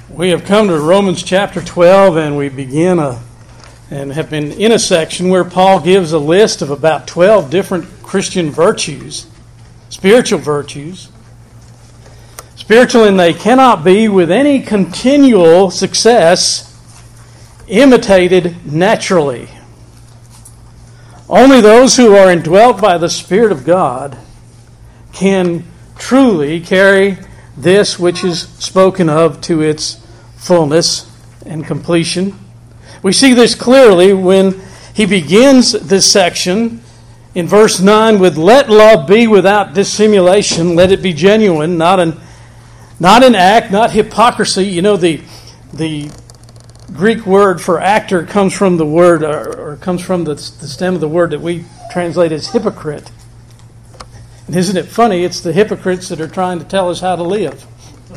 We have come to Romans chapter 12, and we begin and have been in a section where Paul gives a list of about 12 different Christian virtues, spiritual virtues. Spiritual, and they cannot be, with any continual success, imitated naturally. Only those who are indwelt by the Spirit of God can truly carry this which is spoken of to its fullness and completion. We see this clearly when he begins this section in verse 9 with, "Let love be without dissimulation, let it be genuine, not in act, not hypocrisy." You know, the Greek word for actor comes from the word, or comes from the stem of the word that we translate as hypocrite. And isn't it funny? It's the hypocrites that are trying to tell us how to live.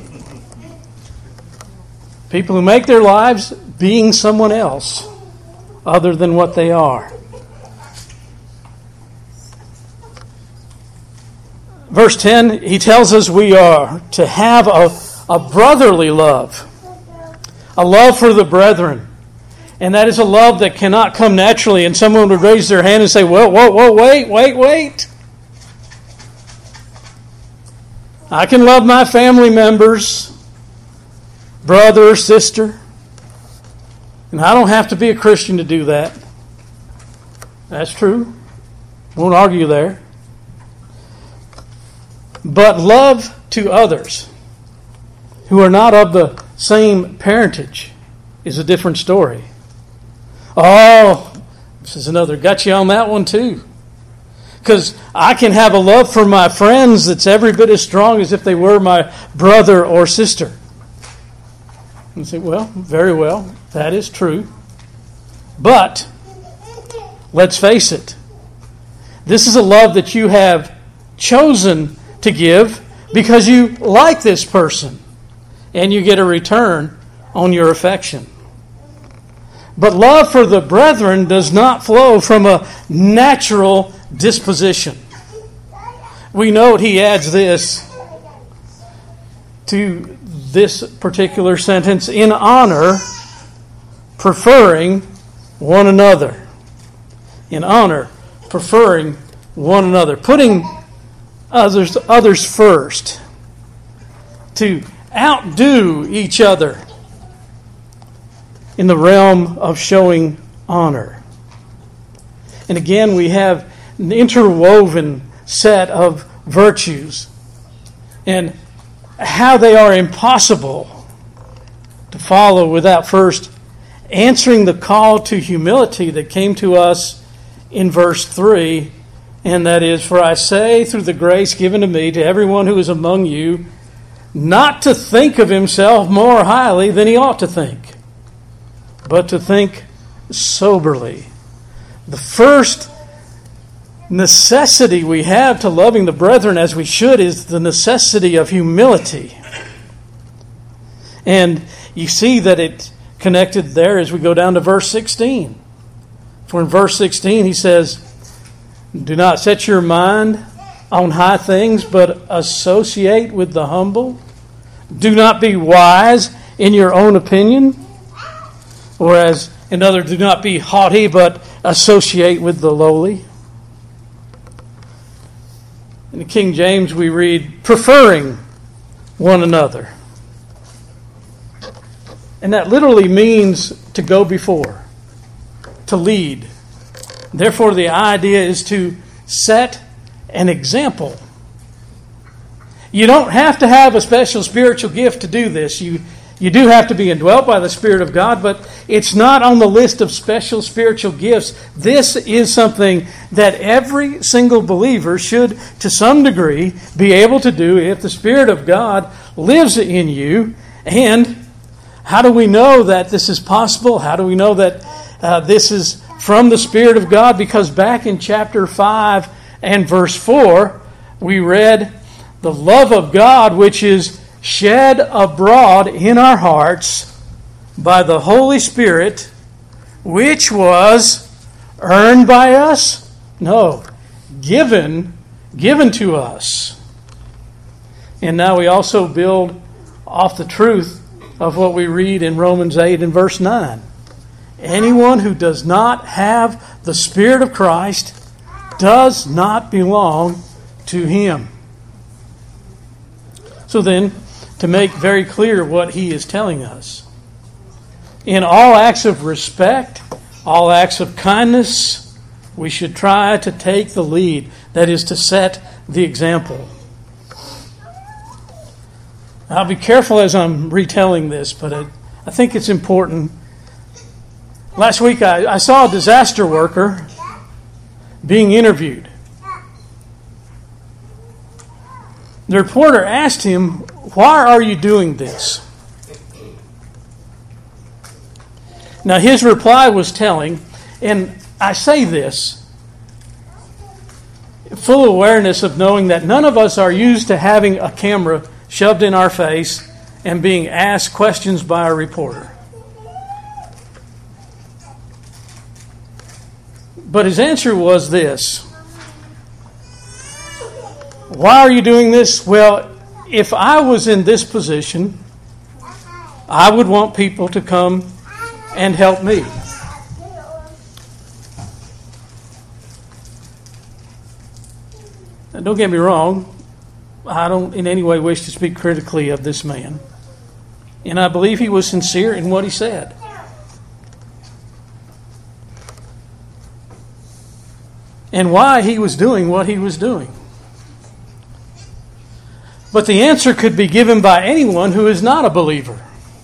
People who make their lives being someone else other than what they are. Verse 10, he tells us we are to have a brotherly love, a love for the brethren. And that is a love that cannot come naturally. And someone would raise their hand and say, whoa, wait. I can love my family members, brother or sister, and I don't have to be a Christian to do that. That's true. Won't argue there. But love to others who are not of the same parentage is a different story. Oh, this is another gotcha on that one too. Because I can have a love for my friends that's every bit as strong as if they were my brother or sister. And say, well, very well, that is true. But let's face it, this is a love that you have chosen to give because you like this person and you get a return on your affection. But love for the brethren does not flow from a natural disposition. We note he adds this to this particular sentence: in honor, preferring one another. In honor, preferring one another. Putting others first. To outdo each other in the realm of showing honor. And again, we have an interwoven set of virtues and how they are impossible to follow without first answering the call to humility that came to us in verse 3, and that is, "For I say through the grace given to me to everyone who is among you, not to think of himself more highly than he ought to think, but to think soberly." The first necessity we have to loving the brethren as we should is the necessity of humility. And you see that it's connected there as we go down to verse 16. For in verse 16 he says, "Do not set your mind on high things, but associate with the humble. Do not be wise in your own opinion." Whereas another, "Do not be haughty, but associate with the lowly." In the King James we read, "preferring one another." And that literally means to go before, to lead. Therefore, the idea is to set an example. You don't have to have a special spiritual gift to do this. You do have to be indwelt by the Spirit of God, but it's not on the list of special spiritual gifts. This is something that every single believer should, to some degree, be able to do if the Spirit of God lives in you. And how do we know that this is possible? How do we know that this is from the Spirit of God? Because back in chapter 5 and verse 4, we read, "The love of God which is shed abroad in our hearts by the Holy Spirit, which was earned by us?" No, given to us. And now we also build off the truth of what we read in Romans 8 and verse 9. Anyone who does not have the Spirit of Christ does not belong to Him. So then, to make very clear what he is telling us, in all acts of respect, all acts of kindness, we should try to take the lead. That is, to set the example. I'll be careful as I'm retelling this, but I think it's important. Last week I saw a disaster worker being interviewed. The reporter asked him, "Why are you doing this?" Now his reply was telling, and I say this, full awareness of knowing that none of us are used to having a camera shoved in our face and being asked questions by a reporter. But his answer was this: "Why are you doing this?" Well, if I was in this position, I would want people to come and help me. Now, don't get me wrong, I don't in any way wish to speak critically of this man. And I believe he was sincere in what he said. And why he was doing what he was doing. But the answer could be given by anyone who is not a believer.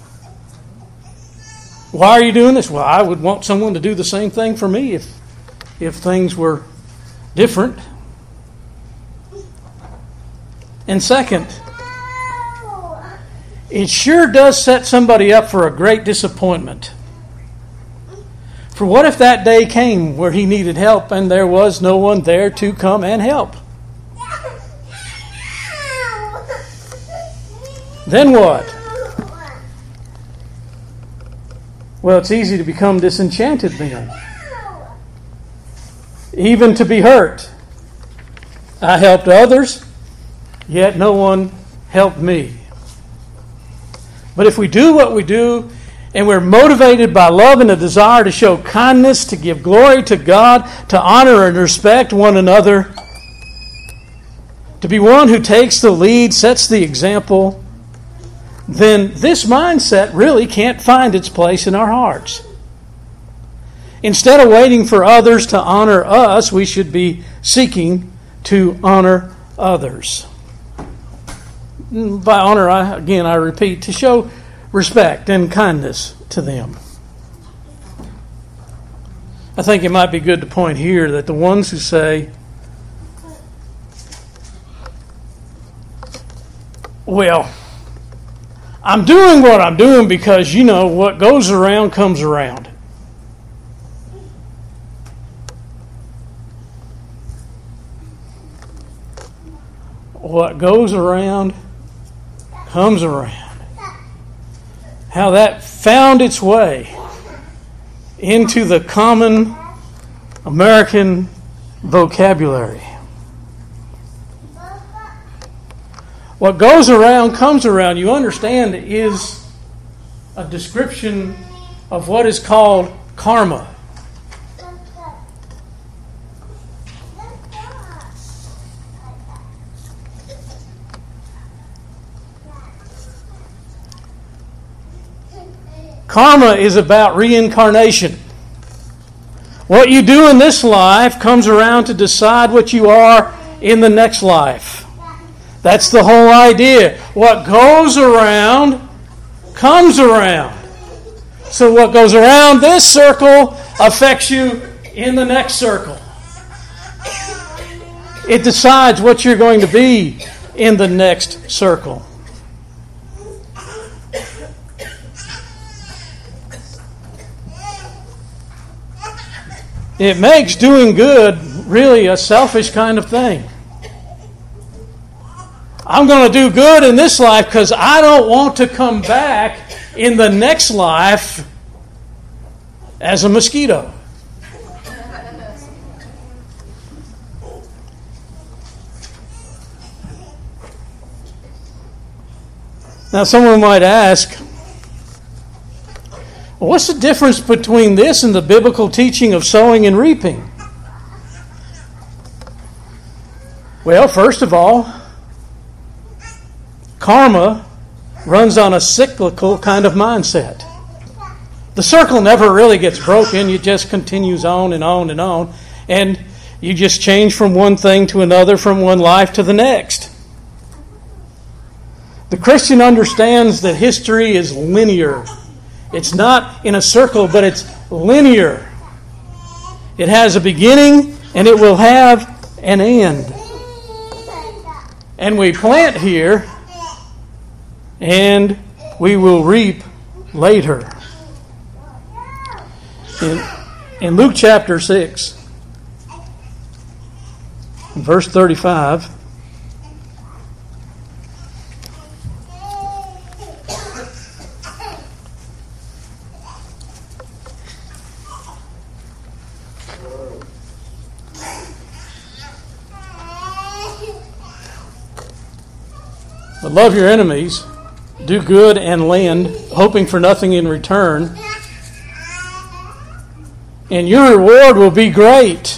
Why are you doing this? Well, I would want someone to do the same thing for me if things were different. And second, it sure does set somebody up for a great disappointment. For what if that day came where he needed help and there was no one there to come and help? Then what? Well, it's easy to become disenchanted then. Even to be hurt. I helped others, yet no one helped me. But if we do what we do, and we're motivated by love and a desire to show kindness, to give glory to God, to honor and respect one another, to be one who takes the lead, sets the example, then this mindset really can't find its place in our hearts. Instead of waiting for others to honor us, we should be seeking to honor others. By honor, I repeat, to show respect and kindness to them. I think it might be good to point here that the ones who say, "Well, I'm doing what I'm doing because, what goes around comes around." What goes around comes around. How that found its way into the common American vocabulary. What goes around comes around, you understand, is a description of what is called karma. Karma is about reincarnation. What you do in this life comes around to decide what you are in the next life. That's the whole idea. What goes around comes around. So what goes around this circle affects you in the next circle. It decides what you're going to be in the next circle. It makes doing good really a selfish kind of thing. I'm going to do good in this life because I don't want to come back in the next life as a mosquito. Now someone might ask, Well, what's the difference between this and the biblical teaching of sowing and reaping? Well, first of all, karma runs on a cyclical kind of mindset. The circle never really gets broken. It just continues on and on and on. And you just change from one thing to another, from one life to the next. The Christian understands that history is linear. It's not in a circle, but it's linear. It has a beginning and it will have an end. And we plant here and we will reap later. In Luke chapter 6, verse 35, but love your enemies, do good and lend, hoping for nothing in return, and your reward will be great.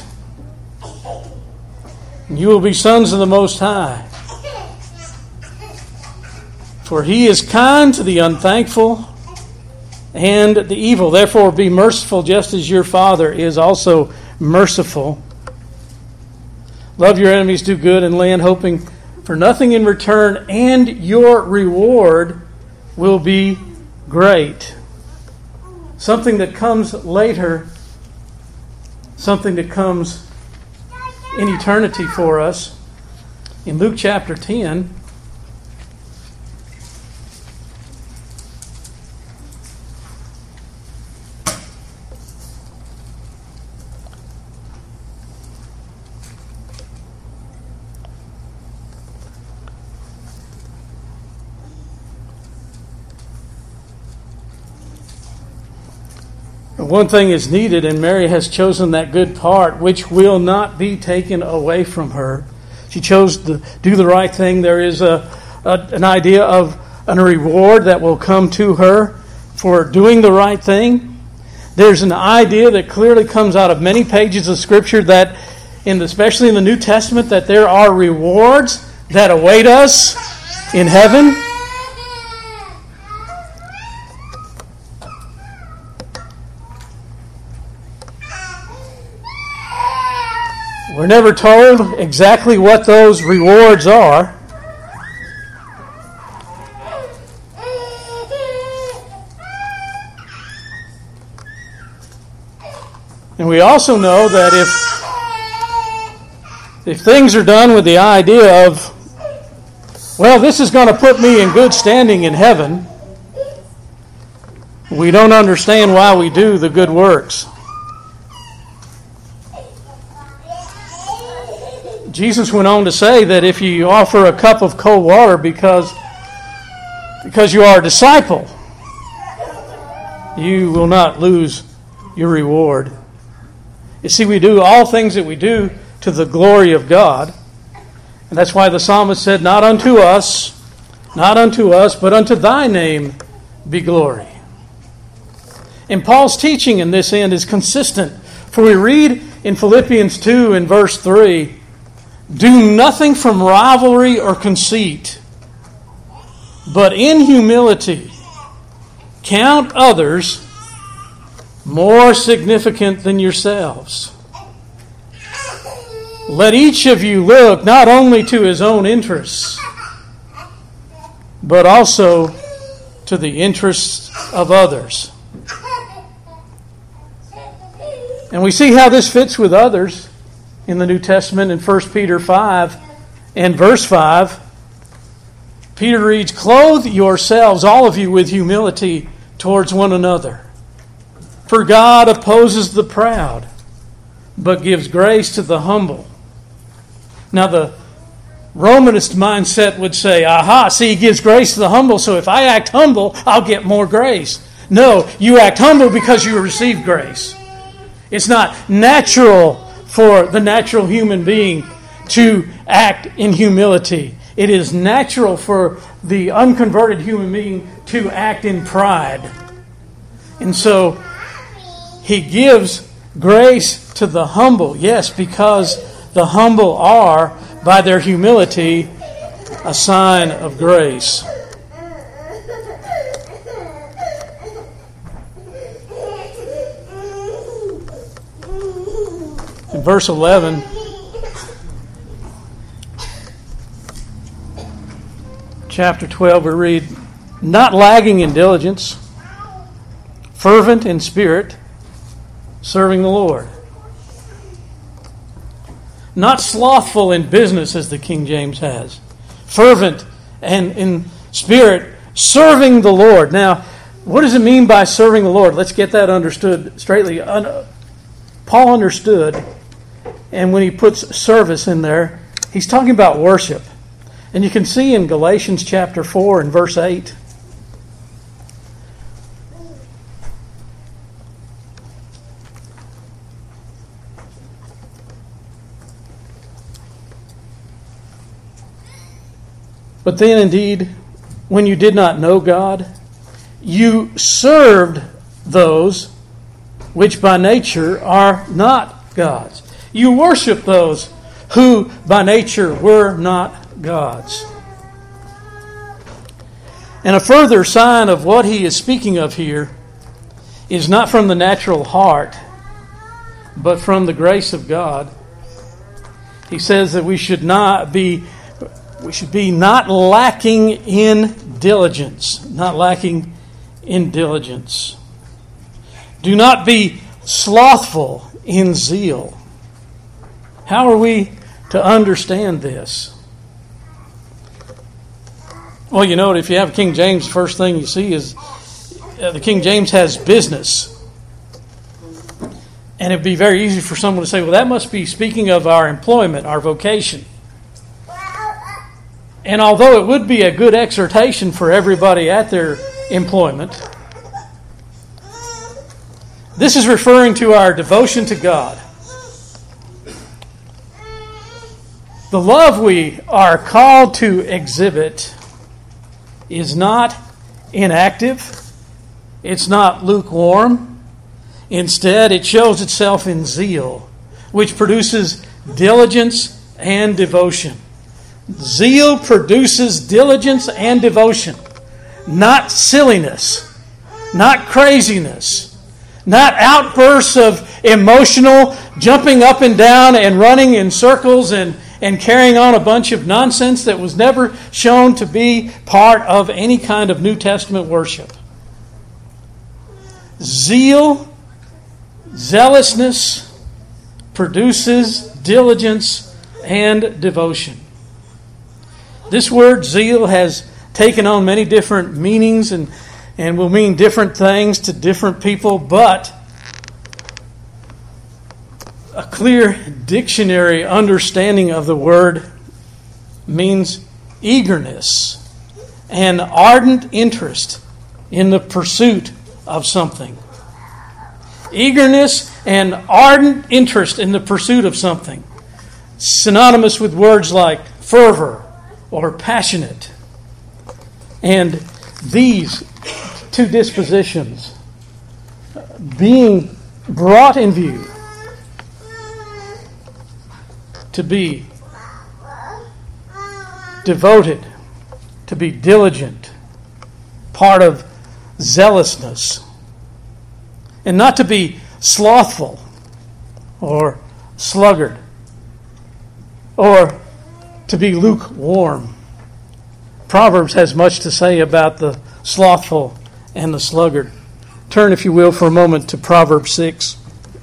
You will be sons of the Most High. For He is kind to the unthankful and the evil. Therefore be merciful just as your Father is also merciful. Love your enemies, do good and lend, hoping for nothing in return, and your reward will be great. Something that comes later, something that comes in eternity for us. In Luke chapter 10, one thing is needed, and Mary has chosen that good part, which will not be taken away from her. She chose to do the right thing. There is an idea of a reward that will come to her for doing the right thing. There's an idea that clearly comes out of many pages of Scripture that, especially in the New Testament, that there are rewards that await us in heaven. We're never told exactly what those rewards are. And we also know that if things are done with the idea of, well, this is going to put me in good standing in heaven, we don't understand why we do the good works. Jesus went on to say that if you offer a cup of cold water because you are a disciple, you will not lose your reward. You see, we do all things that we do to the glory of God. And that's why the psalmist said, not unto us, but unto thy name be glory. And Paul's teaching in this end is consistent. For we read in Philippians 2 in verse 3, do nothing from rivalry or conceit, but in humility count others more significant than yourselves. Let each of you look not only to his own interests, but also to the interests of others. And we see how this fits with others in the New Testament in 1 Peter 5 and verse 5. Peter reads, clothe yourselves, all of you, with humility towards one another. For God opposes the proud, but gives grace to the humble. Now the Romanist mindset would say, aha, see, he gives grace to the humble, so if I act humble, I'll get more grace. No, you act humble because you receive grace. It's not natural for the natural human being to act in humility. It is natural for the unconverted human being to act in pride. And so he gives grace to the humble. Yes, because the humble are, by their humility, a sign of grace. In verse 11, chapter 12, we read, "Not lagging in diligence, fervent in spirit, serving the Lord." Not slothful in business, as the King James has. Fervent and in spirit, serving the Lord. Now, what does it mean by serving the Lord? Let's get that understood straightly. Paul understood, and when he puts service in there, he's talking about worship. And you can see in Galatians chapter 4 and verse 8. "But then indeed, when you did not know God, you served those which by nature are not gods." You worship those who by nature were not gods. And a further sign of what he is speaking of here is not from the natural heart, but from the grace of God. He says that we should be not lacking in diligence. Not lacking in diligence. Do not be slothful in zeal. How are we to understand this? Well, you know, if you have King James, first thing you see is the King James has business. And it'd be very easy for someone to say, well, that must be speaking of our employment, our vocation. And although it would be a good exhortation for everybody at their employment, this is referring to our devotion to God. The love we are called to exhibit is not inactive. It's not lukewarm. Instead, it shows itself in zeal, which produces diligence and devotion. Zeal produces diligence and devotion, not silliness, not craziness, not outbursts of emotional jumping up and down and running in circles and carrying on a bunch of nonsense that was never shown to be part of any kind of New Testament worship. Zealousness produces diligence and devotion. This word zeal has taken on many different meanings and will mean different things to different people, but a clear dictionary understanding of the word means eagerness and ardent interest in the pursuit of something. Eagerness and ardent interest in the pursuit of something. Synonymous with words like fervor or passionate. And these two dispositions being brought in view to be devoted, to be diligent, part of zealousness, and not to be slothful or sluggard or to be lukewarm. Proverbs has much to say about the slothful and the sluggard. Turn, if you will, for a moment to Proverbs 6.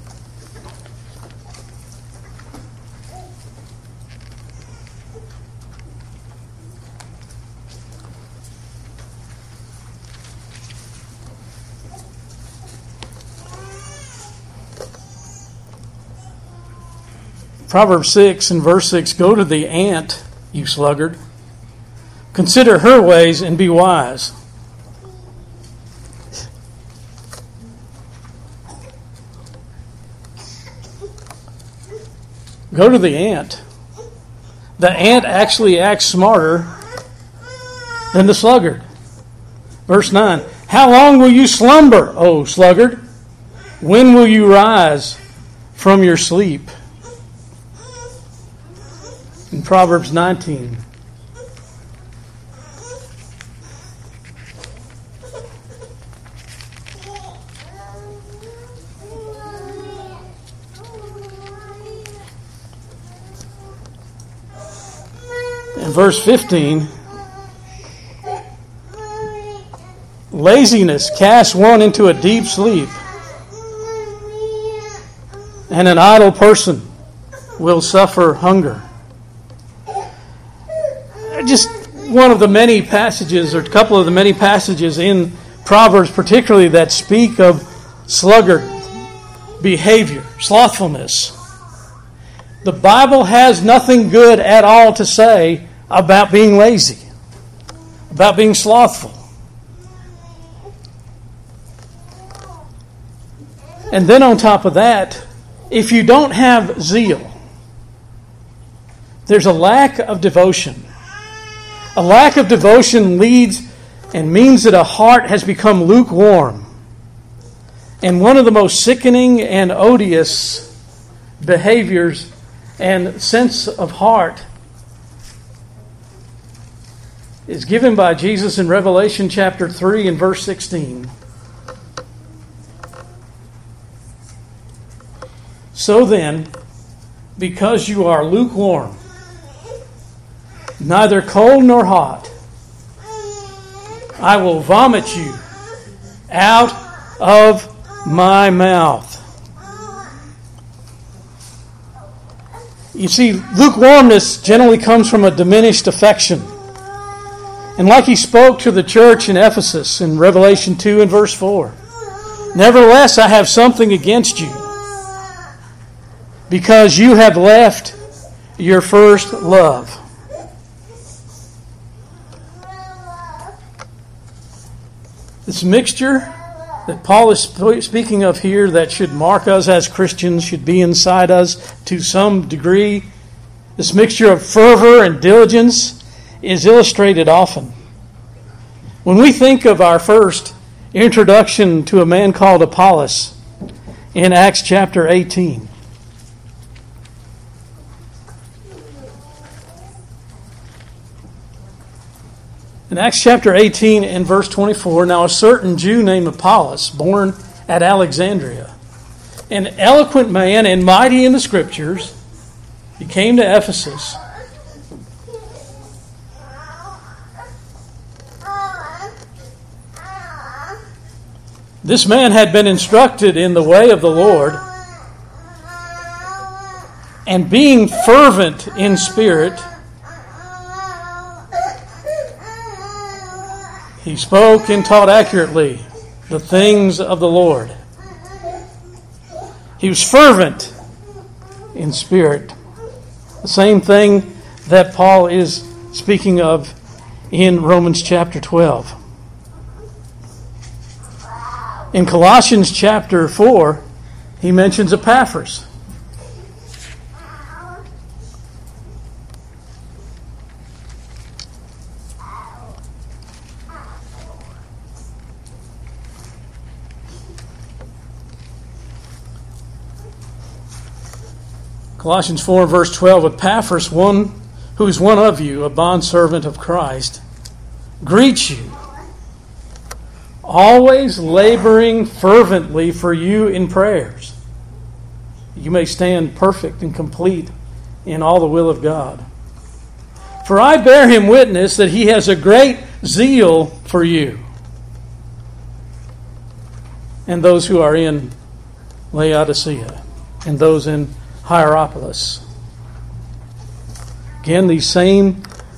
Proverbs 6 and verse 6, "Go to the ant, you sluggard. Consider her ways and be wise." Go to the ant. The ant actually acts smarter than the sluggard. Verse 9, How long will you slumber, O sluggard? When will you rise from your sleep? In Proverbs 19. In verse 15, laziness casts one into a deep sleep, and an idle person will suffer hunger. Just one of the many passages, or a couple of the many passages in Proverbs particularly, that speak of sluggard behavior, slothfulness. The Bible has nothing good at all to say about being lazy, about being slothful. And then on top of that, if you don't have zeal, there's a lack of devotion. A lack of devotion leads and means that a heart has become lukewarm. And one of the most sickening and odious behaviors and sense of heart is given by Jesus in Revelation chapter 3 and verse 16. So then, because you are lukewarm, neither cold nor hot, I will vomit you out of my mouth. You see, lukewarmness generally comes from a diminished affection. And like he spoke to the church in Ephesus in Revelation 2 and verse 4, nevertheless, I have something against you, because you have left your first love. This mixture that Paul is speaking of here that should mark us as Christians, should be inside us to some degree, this mixture of fervor and diligence is illustrated often. When we think of our first introduction to a man called Apollos in Acts chapter 18, in Acts chapter 18 and verse 24, now a certain Jew named Apollos, born at Alexandria, an eloquent man and mighty in the Scriptures, he came to Ephesus. This man had been instructed in the way of the Lord, and being fervent in spirit, he spoke and taught accurately the things of the Lord. He was fervent in spirit. The same thing that Paul is speaking of in Romans chapter 12. In Colossians chapter 4, he mentions Epaphras. Colossians 4 verse 12, Epaphras, one who is one of you, a bondservant of Christ, greets you, always laboring fervently for you in prayers. You may stand perfect and complete in all the will of God. For I bear him witness that he has a great zeal for you and those who are in Laodicea and those in Hierapolis. Again, these same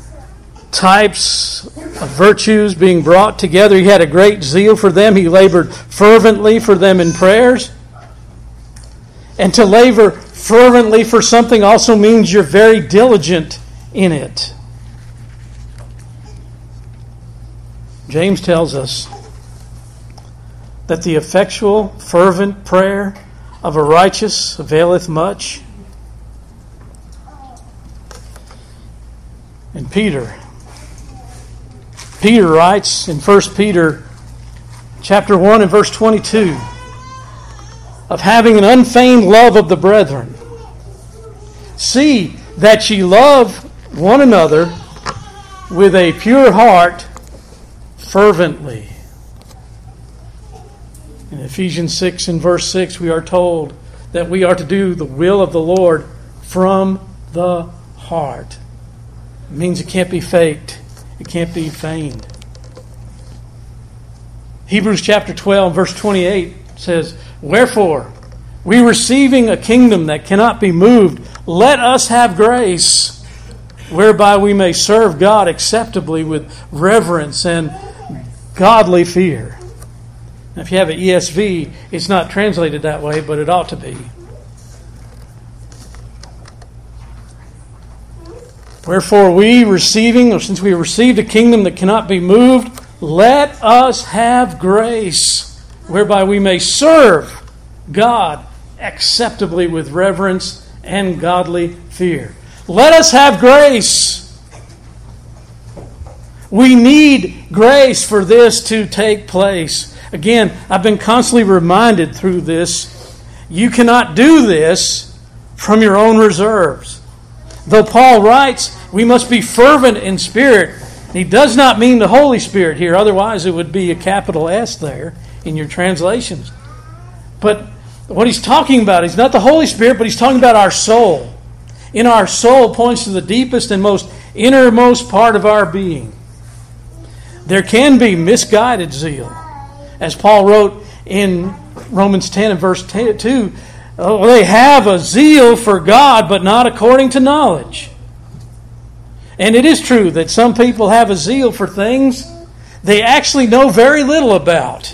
types of virtues being brought together. He had a great zeal for them. He labored fervently for them in prayers. And to labor fervently for something also means you're very diligent in it. James tells us that the effectual, fervent prayer of a righteous availeth much. And Peter writes in 1 Peter chapter 1 and verse 22, of having an unfeigned love of the brethren. See that ye love one another with a pure heart fervently. In Ephesians 6 and verse 6, we are told that we are to do the will of the Lord from the heart. It means it can't be faked. It can't be feigned. Hebrews chapter 12, verse 28 says, Wherefore, we receiving a kingdom that cannot be moved, let us have grace, whereby we may serve God acceptably with reverence and godly fear. Now, if you have an ESV, it's not translated that way, but it ought to be. Wherefore since we received a kingdom that cannot be moved, let us have grace, whereby we may serve God acceptably with reverence and godly fear. Let us have grace. We need grace for this to take place. Again, I've been constantly reminded through this, you cannot do this from your own reserves. Though Paul writes, we must be fervent in spirit. He does not mean the Holy Spirit here, otherwise it would be a capital S there in your translations. But what he's talking about is not the Holy Spirit, but he's talking about our soul. In our soul points to the deepest and most innermost part of our being. There can be misguided zeal. As Paul wrote in Romans 10 and verse 2, they have a zeal for God, but not according to knowledge. And it is true that some people have a zeal for things they actually know very little about.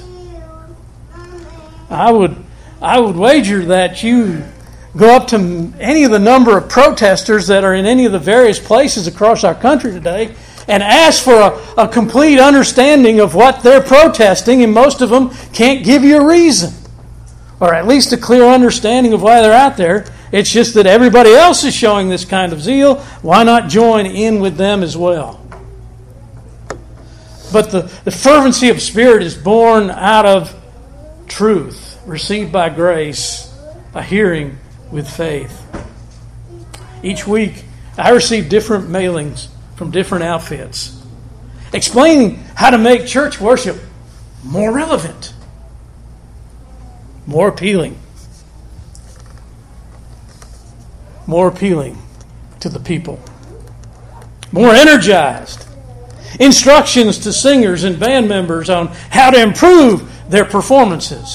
I would wager that you go up to any of the number of protesters that are in any of the various places across our country today and ask for a complete understanding of what they're protesting, and most of them can't give you a reason, or at least a clear understanding of why they're out there. It's just that everybody else is showing this kind of zeal. Why not join in with them as well? But the fervency of spirit is born out of truth, received by grace, a hearing with faith. Each week, I receive different mailings from different outfits, explaining how to make church worship more relevant, more appealing to the people, more energized, instructions to singers and band members on how to improve their performances.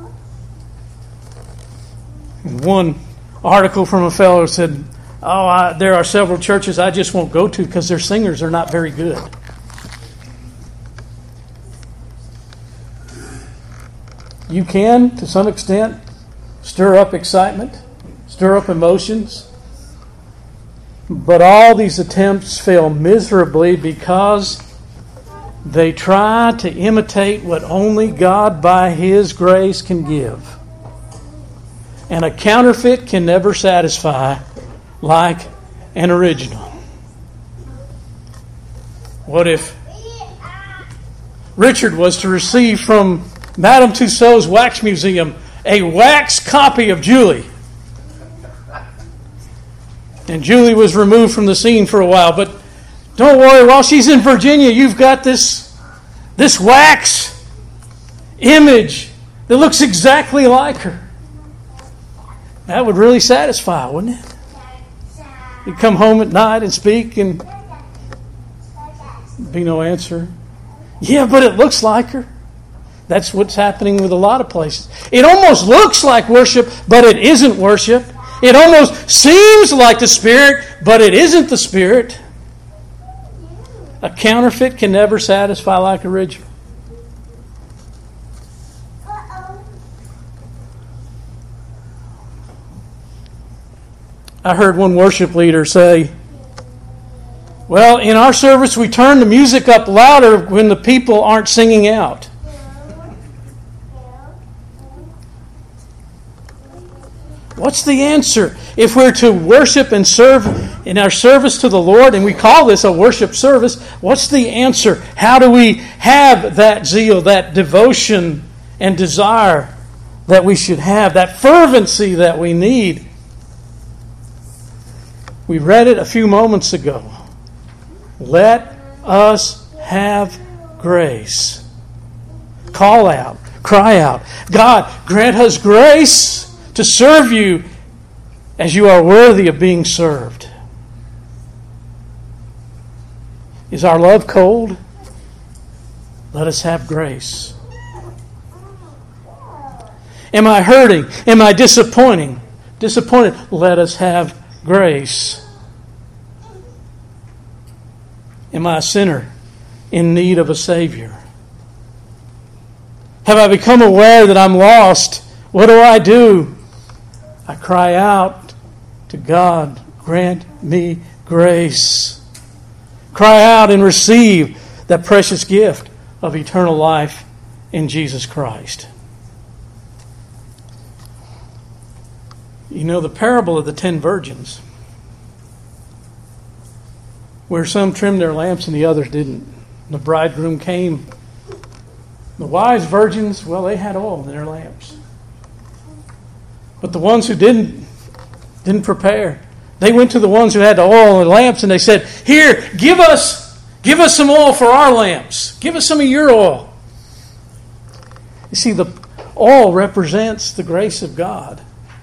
One article from a fellow said, there are several churches I just won't go to because their singers are not very good. You can, to some extent, stir up excitement, stir up emotions, but all these attempts fail miserably because they try to imitate what only God by His grace can give. And a counterfeit can never satisfy like an original. What if Richard was to receive from Madame Tussauds Wax Museum a wax copy of Julie? And Julie was removed from the scene for a while, but don't worry, while she's in Virginia, you've got this wax image that looks exactly like her. That would really satisfy, wouldn't it? You'd come home at night and speak and be no answer. Yeah, but it looks like her. That's what's happening with a lot of places. It almost looks like worship, but it isn't worship. It almost seems like the Spirit, but it isn't the Spirit. A counterfeit can never satisfy like original. I heard one worship leader say, well, in our service we turn the music up louder when the people aren't singing out. What's the answer? If we're to worship and serve in our service to the Lord, and we call this a worship service, what's the answer? How do we have that zeal, that devotion and desire that we should have, that fervency that we need? We read it a few moments ago. Let us have grace. Call out, cry out, God, grant us grace to serve you as you are worthy of being served. Is our love cold? Let us have grace. Am I hurting? Am I disappointed? Let us have grace. Am I a sinner in need of a Savior? Have I become aware that I'm lost? What do? I cry out to God, grant me grace. Cry out and receive that precious gift of eternal life in Jesus Christ. You know the parable of the 10 virgins, where some trimmed their lamps and the others didn't. The bridegroom came. The wise virgins, well, they had oil in their lamps. But the ones who didn't prepare. They went to the ones who had the oil and the lamps and they said, "Here, give us some oil for our lamps. Give us some of your oil." You see, the oil represents the grace of God.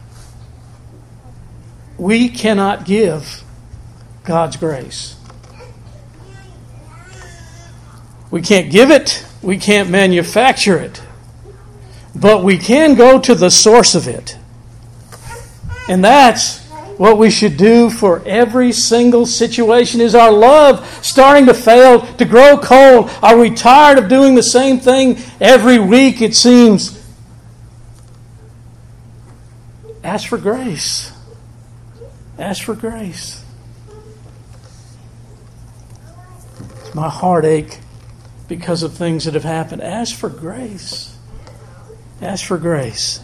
We cannot give God's grace. We can't give it. We can't manufacture it. But we can go to the source of it. And that's what we should do for every single situation. Is our love starting to fail, to grow cold? Are we tired of doing the same thing every week, it seems? Ask for grace. Ask for grace. It's my heartache because of things that have happened. Ask for grace. Ask for grace.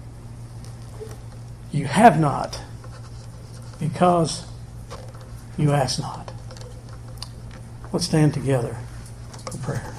You have not because you ask not. Let's stand together for prayer.